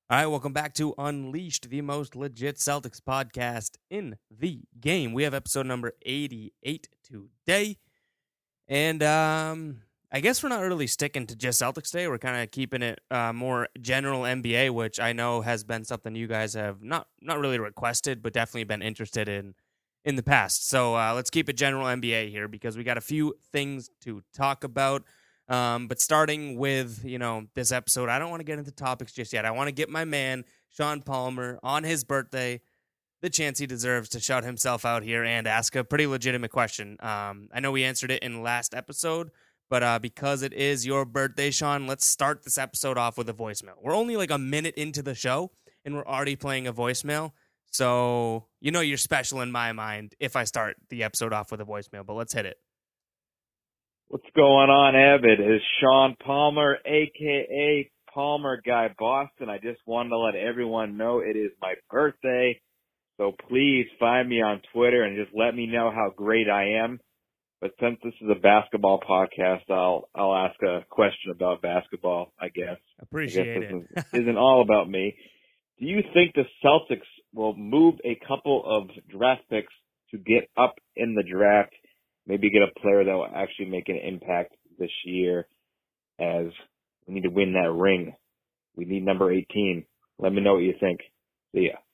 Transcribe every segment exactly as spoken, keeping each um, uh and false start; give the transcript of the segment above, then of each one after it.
All right, welcome back to Unleashed, the most legit Celtics podcast in the game. We have episode number eighty-eight today. And um, I guess we're not really sticking to just Celtics today. We're kind of keeping it uh, more general N B A, which I know has been something you guys have not not really requested, but definitely been interested in in the past. So uh, let's keep it general N B A here because we got a few things to talk about. Um, but starting with, you know, this episode, I don't want to get into topics just yet. I want to get my man, Sean Palmer, on his birthday, the chance he deserves to shout himself out here and ask a pretty legitimate question. Um, I know we answered it in last episode, but uh, because it is your birthday, Sean, let's start this episode off with a voicemail. We're only like a minute into the show, and we're already playing a voicemail. So, you know you're special in my mind if I start the episode off with a voicemail, but let's hit it. What's going on, Ev? It is Sean Palmer, a k a. Palmer Guy Boston. I just wanted to let everyone know it is my birthday, so please find me on Twitter and just let me know how great I am. But since this is a basketball podcast, I'll I'll ask a question about basketball, I guess. Appreciate I guess it. this isn't, isn't all about me. Do you think the Celtics will move a couple of draft picks to get up in the draft? Maybe get a player that will actually make an impact this year, as we need to win that ring. We need number eighteen. Let me know what you think. See ya.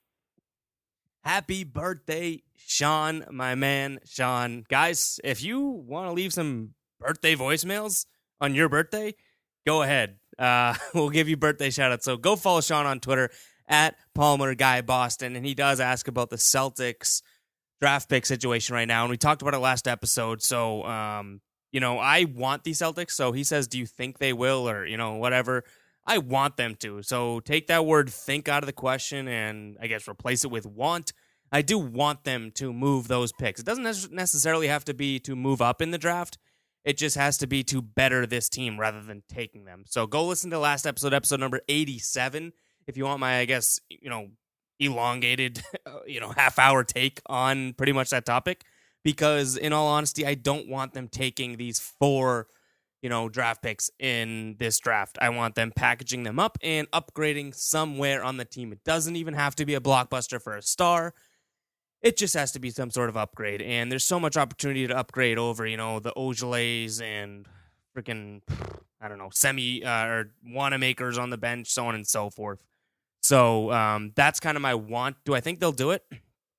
Happy birthday, Sean, my man, Sean. Guys, if you want to leave some birthday voicemails on your birthday, go ahead. Uh, we'll give you birthday shout-outs. So go follow Sean on Twitter at Palmer Guy Boston, and he does ask about the Celtics draft pick situation right now, and we talked about it last episode. So, um, you know, I want the Celtics. So he says, do you think they will, or, you know, whatever. I want them to. So take that word think out of the question and I guess replace it with want. I do want them to move those picks. It doesn't necessarily have to be to move up in the draft. It just has to be to better this team rather than taking them. So go listen to last episode, episode number eighty-seven, if you want my, I guess, you know, elongated, you know, half hour take on pretty much that topic, because in all honesty, I don't want them taking these four, you know, draft picks in this draft. I want them packaging them up and upgrading somewhere on the team. It doesn't even have to be a blockbuster for a star. It just has to be some sort of upgrade. And there's so much opportunity to upgrade over, you know, the Ojales and freaking, I don't know, semi uh, or Wanamakers on the bench, so on and so forth. So um, that's kind of my want. Do I think they'll do it?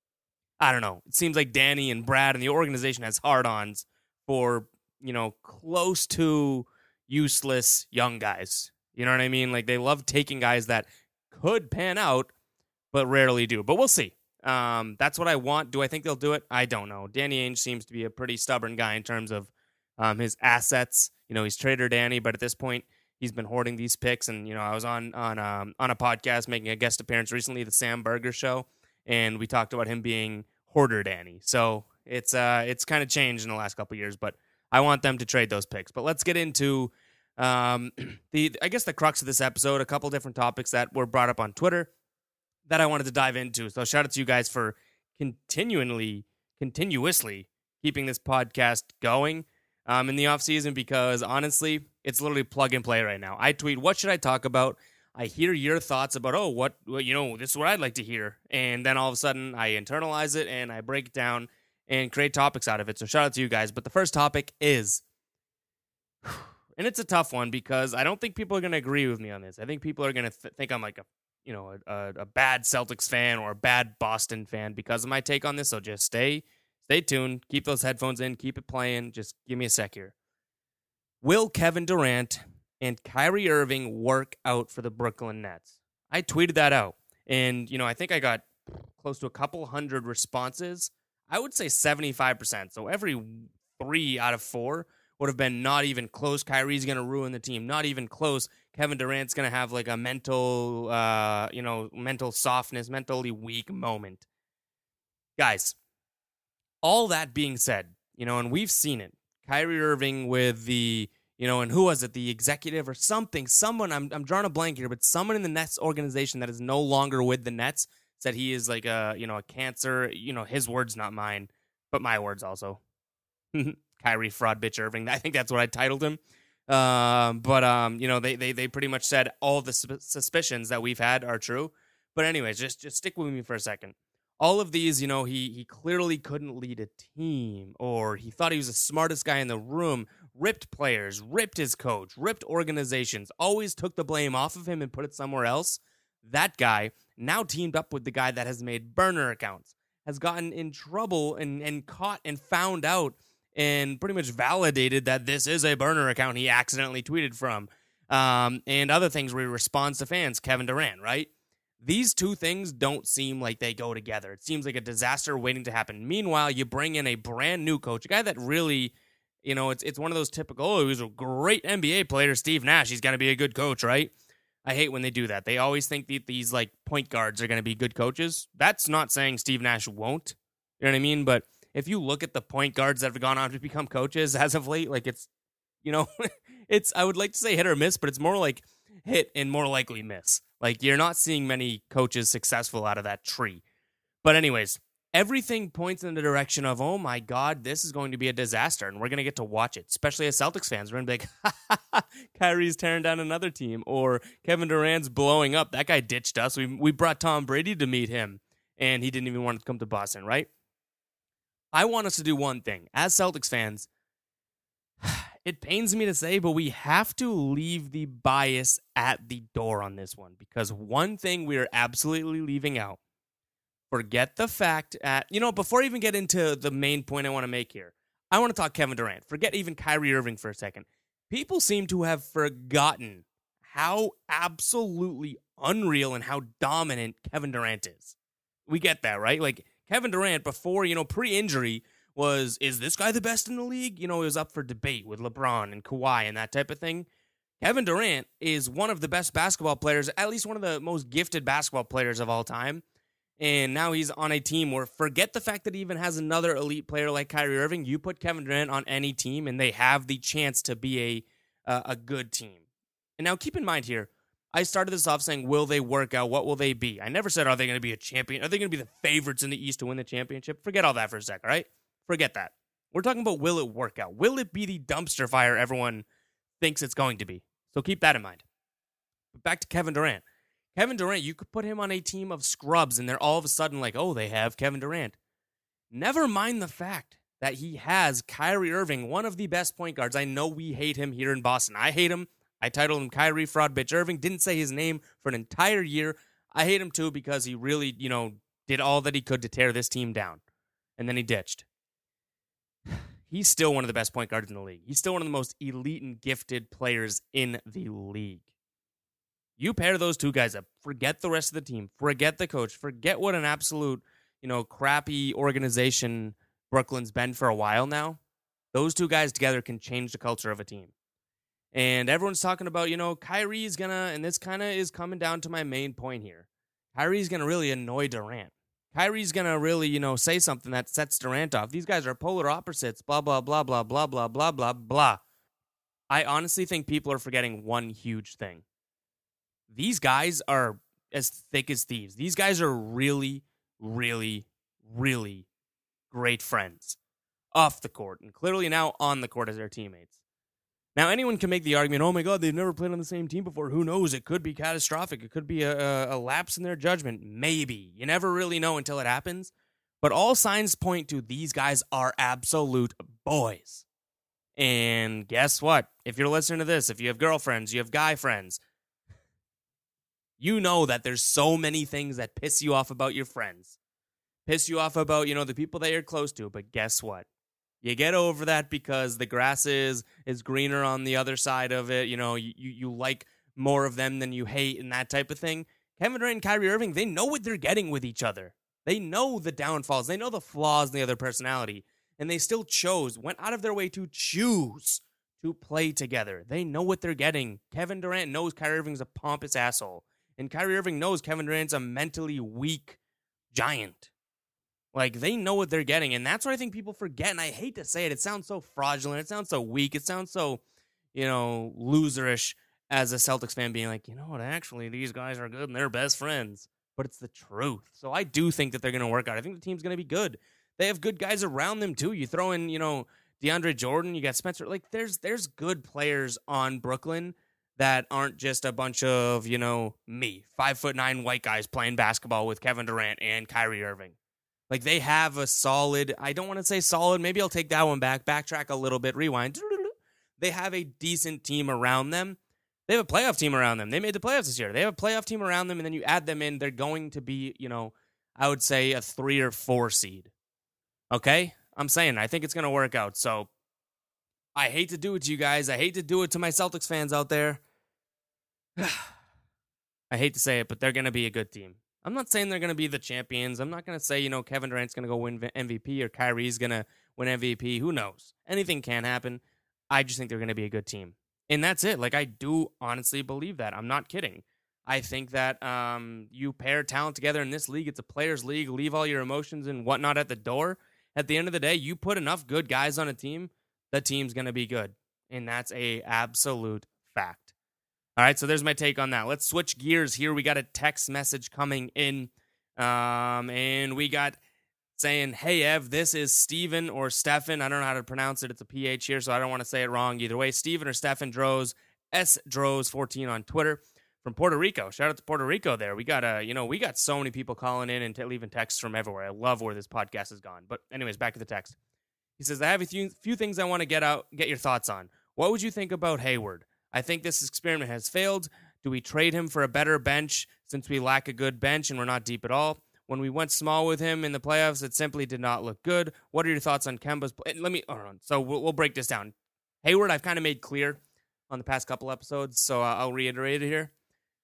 I don't know. It seems like Danny and Brad and the organization has hard-ons for, you know, close to useless young guys. You know what I mean? Like, they love taking guys that could pan out, but rarely do. But we'll see. Um, that's what I want. Do I think they'll do it? I don't know. Danny Ainge seems to be a pretty stubborn guy in terms of um, his assets. You know, he's Trader Danny, but at this point, he's been hoarding these picks. And, you know, I was on on um, on a podcast making a guest appearance recently, the Sam Berger Show, and we talked about him being Hoarder Danny. So it's uh it's kind of changed in the last couple of years, but I want them to trade those picks. But let's get into um the I guess the crux of this episode, a couple different topics that were brought up on Twitter that I wanted to dive into. So shout out to you guys for continually, continuously keeping this podcast going um, in the offseason, because honestly, it's literally plug and play right now. I tweet, what should I talk about? I hear your thoughts about, oh, what, well, you know, this is what I'd like to hear. And then all of a sudden I internalize it and I break it down and create topics out of it. So shout out to you guys. But the first topic is, and it's a tough one because I don't think people are going to agree with me on this. I think people are going to th- think I'm like a, you know, a, a bad Celtics fan or a bad Boston fan because of my take on this. So just stay, stay tuned. Keep those headphones in. Keep it playing. Just give me a sec here. Will Kevin Durant and Kyrie Irving work out for the Brooklyn Nets? I tweeted that out. And, you know, I think I got close to a couple hundred responses. I would say seventy-five percent. So every three out of four would have been not even close. Kyrie's going to ruin the team. Not even close. Kevin Durant's going to have like a mental, uh, you know, mental softness, mentally weak moment. Guys, all that being said, you know, and we've seen it. Kyrie Irving with the, you know, and who was it? The executive or something. Someone, I'm I'm drawing a blank here, but someone in the Nets organization that is no longer with the Nets said he is like a, you know, a cancer. You know, his words, not mine, but my words also. Kyrie fraud bitch Irving. I think that's what I titled him. Um, but um, you know, they they they pretty much said all the su- suspicions that we've had are true. But anyways, just just stick with me for a second. All of these, you know, he he clearly couldn't lead a team, or he thought he was the smartest guy in the room. Ripped players, ripped his coach, ripped organizations. Always took the blame off of him and put it somewhere else. That guy now teamed up with the guy that has made burner accounts, has gotten in trouble and and caught and found out and pretty much validated that this is a burner account he accidentally tweeted from. Um, and other things where he responds to fans, Kevin Durant, right? These two things don't seem like they go together. It seems like a disaster waiting to happen. Meanwhile, you bring in a brand new coach, a guy that really, you know, it's it's one of those typical, oh, he was a great N B A player, Steve Nash. He's going to be a good coach, right? I hate when they do that. They always think that these, like, point guards are going to be good coaches. That's not saying Steve Nash won't. You know what I mean? But if you look at the point guards that have gone on to become coaches as of late, like, it's, you know, it's, I would like to say hit or miss, but it's more like hit and more likely miss. Like, you're not seeing many coaches successful out of that tree. But anyways, everything points in the direction of, oh my God, this is going to be a disaster, and we're going to get to watch it, especially as Celtics fans. We're going to be like, ha, ha, ha, Kyrie's tearing down another team, or Kevin Durant's blowing up. That guy ditched us. We, we brought Tom Brady to meet him, and he didn't even want to come to Boston, right? I want us to do one thing. As Celtics fans, it pains me to say, but we have to leave the bias at the door on this one, because one thing we are absolutely leaving out, forget the fact at, you know, before I even get into the main point I want to make here, I want to talk Kevin Durant. Forget even Kyrie Irving for a second. People seem to have forgotten how absolutely unreal and how dominant Kevin Durant is. We get that, right? Like, Kevin Durant, before, you know, pre-injury, was, is this guy the best in the league? You know, it was up for debate with LeBron and Kawhi and that type of thing. Kevin Durant is one of the best basketball players, at least one of the most gifted basketball players of all time. And now he's on a team where, forget the fact that he even has another elite player like Kyrie Irving. You put Kevin Durant on any team, and they have the chance to be a uh, a good team. And now keep in mind here, I started this off saying, will they work out? What will they be? I never said, are they going to be a champion? Are they going to be the favorites in the East to win the championship? Forget all that for a sec, all right? Forget that. We're talking about, will it work out? Will it be the dumpster fire everyone thinks it's going to be? So keep that in mind. But back to Kevin Durant. Kevin Durant, you could put him on a team of scrubs, and they're all of a sudden like, oh, they have Kevin Durant. Never mind the fact that he has Kyrie Irving, one of the best point guards. I know we hate him here in Boston. I hate him. I titled him Kyrie Fraud Bitch Irving. Didn't say his name for an entire year. I hate him too because he really, you know, did all that he could to tear this team down. And then he ditched. He's still one of the best point guards in the league. He's still one of the most elite and gifted players in the league. You pair those two guys up. Forget the rest of the team. Forget the coach. Forget what an absolute, you know, crappy organization Brooklyn's been for a while now. Those two guys together can change the culture of a team. And everyone's talking about, you know, Kyrie's gonna, and this kind of is coming down to my main point here. Kyrie's gonna really annoy Durant. Kyrie's gonna really, you know, say something that sets Durant off. These guys are polar opposites, blah, blah, blah, blah, blah, blah, blah, blah, blah. I honestly think people are forgetting one huge thing. These guys are as thick as thieves. These guys are really, really, really great friends off the court, and clearly now on the court as their teammates. Now, anyone can make the argument, oh my God, they've never played on the same team before. Who knows? It could be catastrophic. It could be a, a, a lapse in their judgment. Maybe. You never really know until it happens. But all signs point to these guys are absolute boys. And guess what? If you're listening to this, if you have girlfriends, you have guy friends, you know that there's so many things that piss you off about your friends. Piss you off about, you know, the people that you're close to. But guess what? You get over that because the grass is, is greener on the other side of it. You know, you, you, you like more of them than you hate and that type of thing. Kevin Durant and Kyrie Irving, they know what they're getting with each other. They know the downfalls. They know the flaws in the other personality. And they still chose, went out of their way to choose to play together. They know what they're getting. Kevin Durant knows Kyrie Irving's a pompous asshole. And Kyrie Irving knows Kevin Durant's a mentally weak giant. Like, they know what they're getting, and that's what I think people forget, and I hate to say it. It sounds so fraudulent. It sounds so weak. It sounds so, you know, loserish as a Celtics fan being like, you know what, actually, these guys are good, and they're best friends. But it's the truth. So I do think that they're going to work out. I think the team's going to be good. They have good guys around them, too. You throw in, you know, DeAndre Jordan, you got Spencer. Like, there's there's good players on Brooklyn that aren't just a bunch of, you know, me, five foot nine white guys playing basketball with Kevin Durant and Kyrie Irving. Like, they have a solid, I don't want to say solid, maybe I'll take that one back, backtrack a little bit, rewind. They have a decent team around them. They have a playoff team around them. They made the playoffs this year. They have a playoff team around them, and then you add them in, they're going to be, you know, I would say a three or four seed. Okay? I'm saying, I think it's going to work out. So, I hate to do it to you guys. I hate to do it to my Celtics fans out there. I hate to say it, but they're going to be a good team. I'm not saying they're going to be the champions. I'm not going to say, you know, Kevin Durant's going to go win M V P or Kyrie's going to win M V P. Who knows? Anything can happen. I just think they're going to be a good team. And that's it. Like, I do honestly believe that. I'm not kidding. I think that um, you pair talent together in this league. It's a players' league. Leave all your emotions and whatnot at the door. At the end of the day, you put enough good guys on a team, the team's going to be good. And that's a absolute fact. All right, so there's my take on that. Let's switch gears here. We got a text message coming in, um, and we got saying, hey, Ev, this is Steven or Stefan. I don't know how to pronounce it. It's a P H here, so I don't want to say it wrong either way. Steven or Stefan Droz, S Droz fourteen on Twitter from Puerto Rico. Shout out to Puerto Rico there. We got, uh, you know, we got so many people calling in and t- leaving texts from everywhere. I love where this podcast has gone. But anyways, back to the text. He says, I have a few, few things I want to get out, get your thoughts on. What would you think about Hayward? I think this experiment has failed. Do we trade him for a better bench since we lack a good bench and we're not deep at all? When we went small with him in the playoffs, it simply did not look good. What are your thoughts on Kemba's play? Let me, hold on. So we'll, we'll break this down. Hayward, I've kind of made clear on the past couple episodes, so I'll reiterate it here.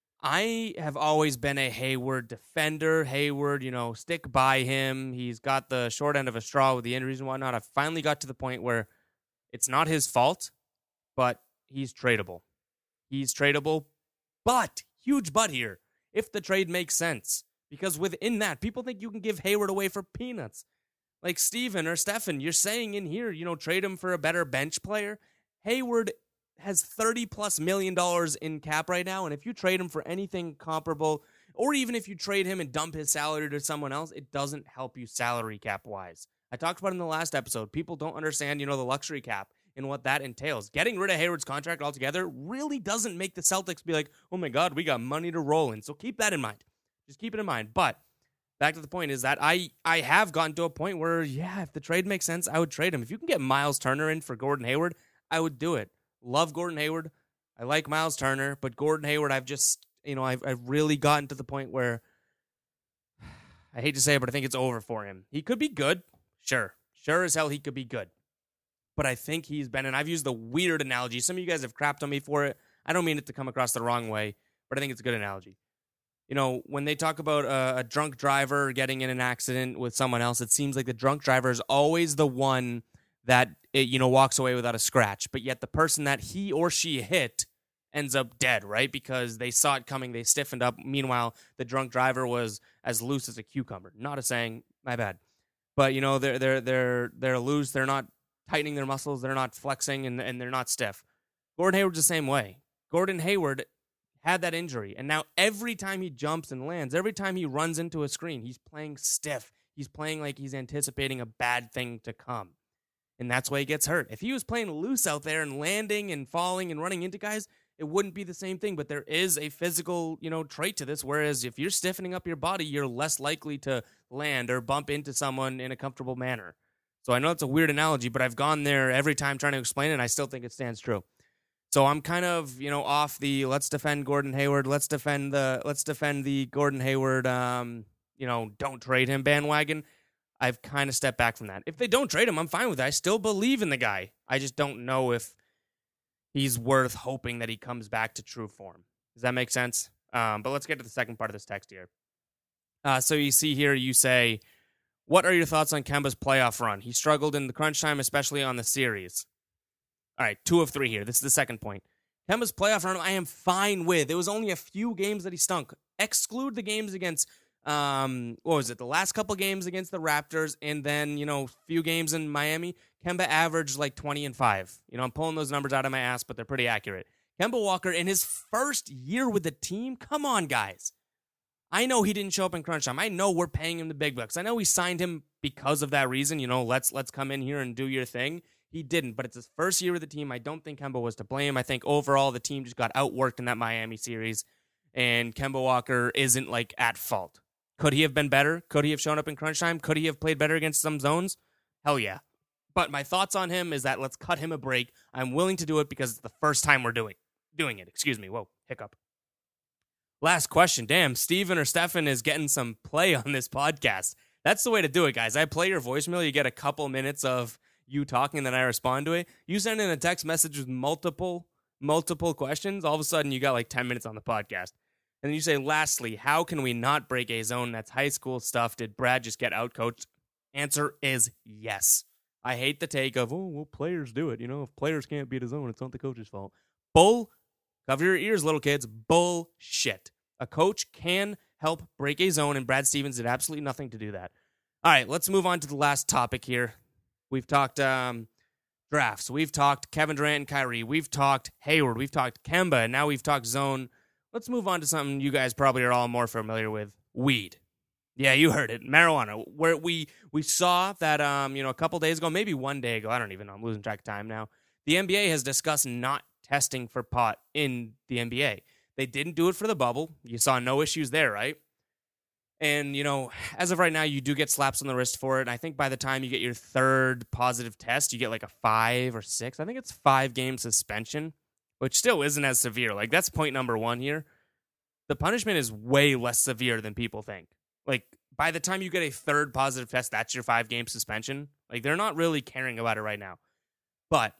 I have always been a Hayward defender. Hayward, you know, stick by him. He's got the short end of a straw with the injuries and whatnot. I finally got to the point where it's not his fault, but he's tradable. He's tradable, but, huge but here, if the trade makes sense. Because within that, people think you can give Hayward away for peanuts. Like Steven or Stefan, you're saying in here, you know, trade him for a better bench player. Hayward has thirty plus million dollars in cap right now, and if you trade him for anything comparable, or even if you trade him and dump his salary to someone else, it doesn't help you salary cap wise. I talked about it in the last episode. People don't understand, you know, the luxury cap and what that entails. Getting rid of Hayward's contract altogether really doesn't make the Celtics be like, oh my God, we got money to roll in. So keep that in mind. Just keep it in mind. But back to the point is that I, I have gotten to a point where, yeah, if the trade makes sense, I would trade him. If you can get Miles Turner in for Gordon Hayward, I would do it. Love Gordon Hayward. I like Miles Turner, but Gordon Hayward, I've just, you know, I've, I've really gotten to the point where I hate to say it, but I think it's over for him. He could be good. Sure. Sure as hell he could be good. But I think he's been, and I've used the weird analogy. Some of you guys have crapped on me for it. I don't mean it to come across the wrong way, but I think it's a good analogy. You know, when they talk about a, a drunk driver getting in an accident with someone else, it seems like the drunk driver is always the one that, it, you know, walks away without a scratch. But yet the person that he or she hit ends up dead, right? Because they saw it coming, they stiffened up. Meanwhile, the drunk driver was as loose as a cucumber. Not a saying, my bad. But, you know, they're they're they're they're loose, they're not tightening their muscles, they're not flexing, and, and they're not stiff. Gordon Hayward's the same way. Gordon Hayward had that injury, and now every time he jumps and lands, every time he runs into a screen, he's playing stiff. He's playing like he's anticipating a bad thing to come. And that's why he gets hurt. If he was playing loose out there and landing and falling and running into guys, it wouldn't be the same thing. But there is a physical, you know, trait to this. Whereas if you're stiffening up your body, you're less likely to land or bump into someone in a comfortable manner. So I know it's a weird analogy, but I've gone there every time trying to explain it, and I still think it stands true. So I'm kind of, you know, off the let's defend Gordon Hayward, let's defend the let's defend the Gordon Hayward, um, you know, don't trade him bandwagon. I've kind of stepped back from that. If they don't trade him, I'm fine with it. I still believe in the guy. I just don't know if he's worth hoping that he comes back to true form. Does that make sense? Um, but let's get to the second part of this text here. Uh, so you see here, you say, what are your thoughts on Kemba's playoff run? He struggled in the crunch time, especially on the series. All right, two of three here. This is the second point. Kemba's playoff run, I am fine with. It was only a few games that he stunk. Exclude the games against, um, what was it, the last couple games against the Raptors, and then, you know, few games in Miami. Kemba averaged like twenty and five. You know, I'm pulling those numbers out of my ass, but they're pretty accurate. Kemba Walker, in his first year with the team, come on, guys. I know he didn't show up in crunch time. I know we're paying him the big bucks. I know we signed him because of that reason. You know, let's let's come in here and do your thing. He didn't, but it's his first year with the team. I don't think Kemba was to blame. I think overall the team just got outworked in that Miami series, and Kemba Walker isn't like at fault. Could he have been better? Could he have shown up in crunch time? Could he have played better against some zones? Hell yeah. But my thoughts on him is that let's cut him a break. I'm willing to do it because it's the first time we're doing doing it. Excuse me. Whoa, hiccup. Last question. Damn, Steven or Stefan is getting some play on this podcast. That's the way to do it, guys. I play your voicemail. You get a couple minutes of you talking, and then I respond to it. You send in a text message with multiple, multiple questions. All of a sudden, you got like ten minutes on the podcast. And then you say, lastly, how can we not break a zone? That's high school stuff. Did Brad just get outcoached? Answer is yes. I hate the take of, oh, well, players do it. You know, if players can't beat a zone, it's not the coach's fault. Bull. Cover your ears, little kids. Bullshit. A coach can help break a zone, and Brad Stevens did absolutely nothing to do that. All right, let's move on to the last topic here. We've talked um, drafts. We've talked Kevin Durant and Kyrie. We've talked Hayward. We've talked Kemba, and now we've talked zone. Let's move on to something you guys probably are all more familiar with, weed. Yeah, you heard it, marijuana. Where we we saw that um, you know, a couple days ago, maybe one day ago, I don't even know, I'm losing track of time now. The N B A has discussed not testing for pot in the N B A. They didn't do it for the bubble. You saw no issues there, right? And, you know, as of right now, you do get slaps on the wrist for it. And I think by the time you get your third positive test, you get like a five or six. I think it's five game suspension, which still isn't as severe. Like, that's point number one here. The punishment is way less severe than people think. Like, by the time you get a third positive test, that's your five game suspension. Like, they're not really caring about it right now. But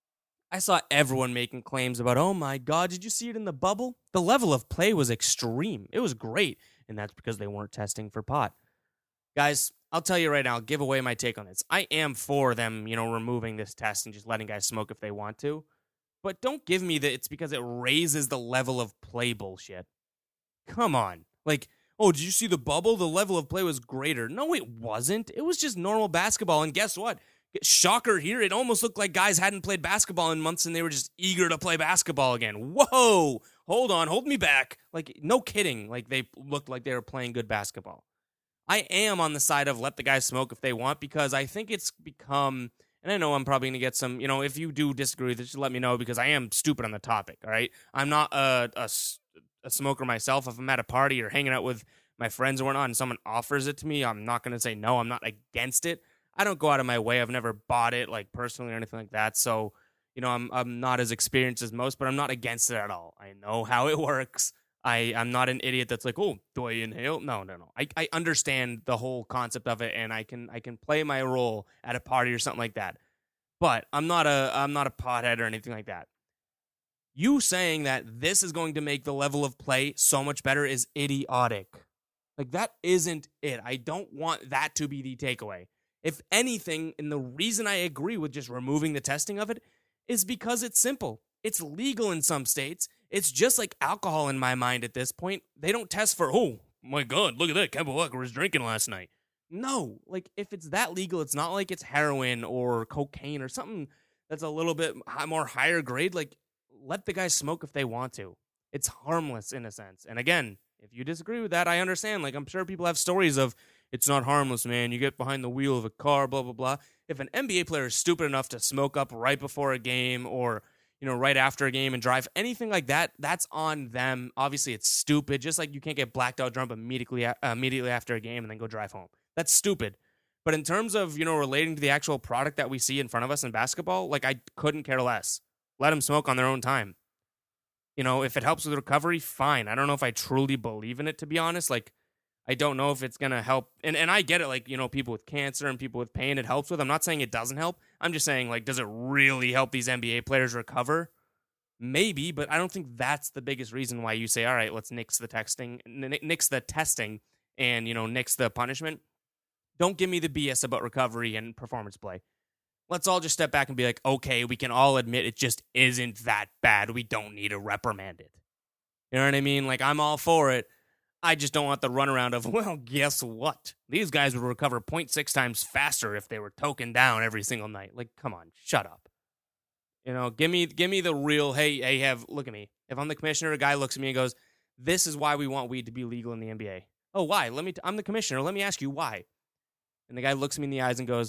I saw everyone making claims about, oh my God, did you see it in the bubble? The level of play was extreme. It was great. And that's because they weren't testing for pot. Guys, I'll tell you right now, I'll give away my take on this. I am for them, you know, removing this test and just letting guys smoke if they want to. But don't give me that it's because it raises the level of play bullshit. Come on. Like, oh, did you see the bubble? The level of play was greater. No, it wasn't. It was just normal basketball. And guess what? Shocker here. It almost looked like guys hadn't played basketball in months and they were just eager to play basketball again. Whoa. Hold on. Hold me back. Like, no kidding. Like, they looked like they were playing good basketball. I am on the side of let the guys smoke if they want, because I think it's become, and I know I'm probably going to get some, you know, if you do disagree with it, just let me know, because I am stupid on the topic, all right? I'm not a, a, a smoker myself. If I'm at a party or hanging out with my friends or whatnot and someone offers it to me, I'm not going to say no. I'm not against it. I don't go out of my way. I've never bought it, like, personally or anything like that. So, you know, I'm I'm not as experienced as most, but I'm not against it at all. I know how it works. I, I'm not an idiot that's like, oh, do I inhale? No, no, no. I, I understand the whole concept of it, and I can I can play my role at a party or something like that. But I'm not a I'm not a pothead or anything like that. You saying that this is going to make the level of play so much better is idiotic. Like, that isn't it. I don't want that to be the takeaway. If anything, and the reason I agree with just removing the testing of it is because it's simple. It's legal in some states. It's just like alcohol in my mind at this point. They don't test for, oh, my God, look at that. Kemba Walker was drinking last night. No, like, if it's that legal, it's not like it's heroin or cocaine or something that's a little bit more higher grade. Like, let the guys smoke if they want to. It's harmless in a sense. And again, if you disagree with that, I understand. Like, I'm sure people have stories of, it's not harmless, man. You get behind the wheel of a car, blah, blah, blah. If an N B A player is stupid enough to smoke up right before a game or, you know, right after a game and drive, anything like that, that's on them. Obviously, it's stupid. Just like you can't get blacked out drunk immediately, uh, immediately after a game and then go drive home. That's stupid. But in terms of, you know, relating to the actual product that we see in front of us in basketball, like, I couldn't care less. Let them smoke on their own time. You know, if it helps with recovery, fine. I don't know if I truly believe in it, to be honest. Like, I don't know if it's going to help. And and I get it, like, you know, people with cancer and people with pain it helps with. I'm not saying it doesn't help. I'm just saying, like, does it really help these N B A players recover? Maybe, but I don't think that's the biggest reason why you say, all right, let's nix the texting, nix the testing and, you know, nix the punishment. Don't give me the B S about recovery and performance play. Let's all just step back and be like, okay, we can all admit it just isn't that bad. We don't need to reprimand it. You know what I mean? Like, I'm all for it. I just don't want the runaround of, well, guess what? These guys would recover zero point six times faster if they were token down every single night. Like, come on, shut up. You know, give me give me the real, hey, hey, have, look at me. If I'm the commissioner, a guy looks at me and goes, this is why we want weed to be legal in the N B A. Oh, why? Let me, t- I'm the commissioner. Let me ask you why. And the guy looks me in the eyes and goes,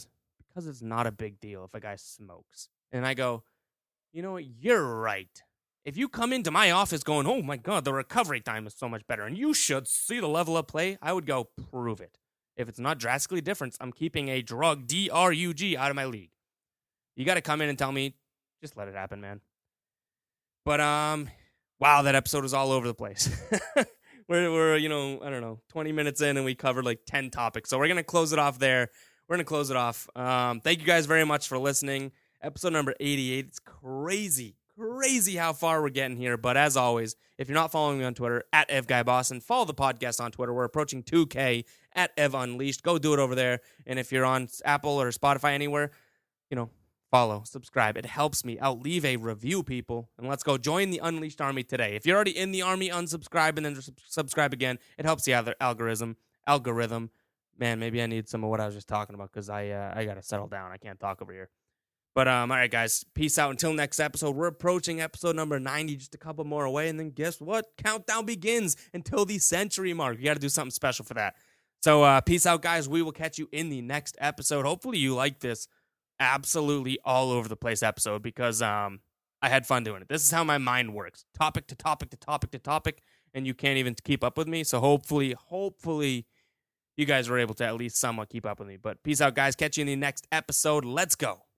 because it's not a big deal if a guy smokes. And I go, you know what? You're right. If you come into my office going, oh my God, the recovery time is so much better, and you should see the level of play, I would go, prove it. If it's not drastically different, I'm keeping a drug, D R U G, out of my league. You got to come in and tell me, just let it happen, man. But, um, wow, that episode was all over the place. we're, we're, you know, I don't know, twenty minutes in, and we covered like ten topics. So we're going to close it off there. We're going to close it off. Um, thank you guys very much for listening. Episode number eighty-eight. It's crazy. Crazy how far we're getting here. But as always, if you're not following me on Twitter, at EvGuyBoston, follow the podcast on Twitter. We're approaching two K at Ev Unleashed. Go do it over there. And if you're on Apple or Spotify anywhere, you know, follow, subscribe. It helps me out. Leave a review, people. And let's go join the Unleashed Army today. If you're already in the Army, unsubscribe and then subscribe again. It helps the other algorithm. Algorithm. Man, maybe I need some of what I was just talking about because I, uh, I got to settle down. I can't talk over here. But, um, all right, guys, peace out. Until next episode, we're approaching episode number ninety, just a couple more away. And then guess what? Countdown begins until the century mark. You got to do something special for that. So, uh, peace out, guys. We will catch you in the next episode. Hopefully you like this absolutely all over the place episode because um, I had fun doing it. This is how my mind works. Topic to topic to topic to topic, and you can't even keep up with me. So, hopefully, hopefully you guys were able to at least somewhat keep up with me. But peace out, guys. Catch you in the next episode. Let's go.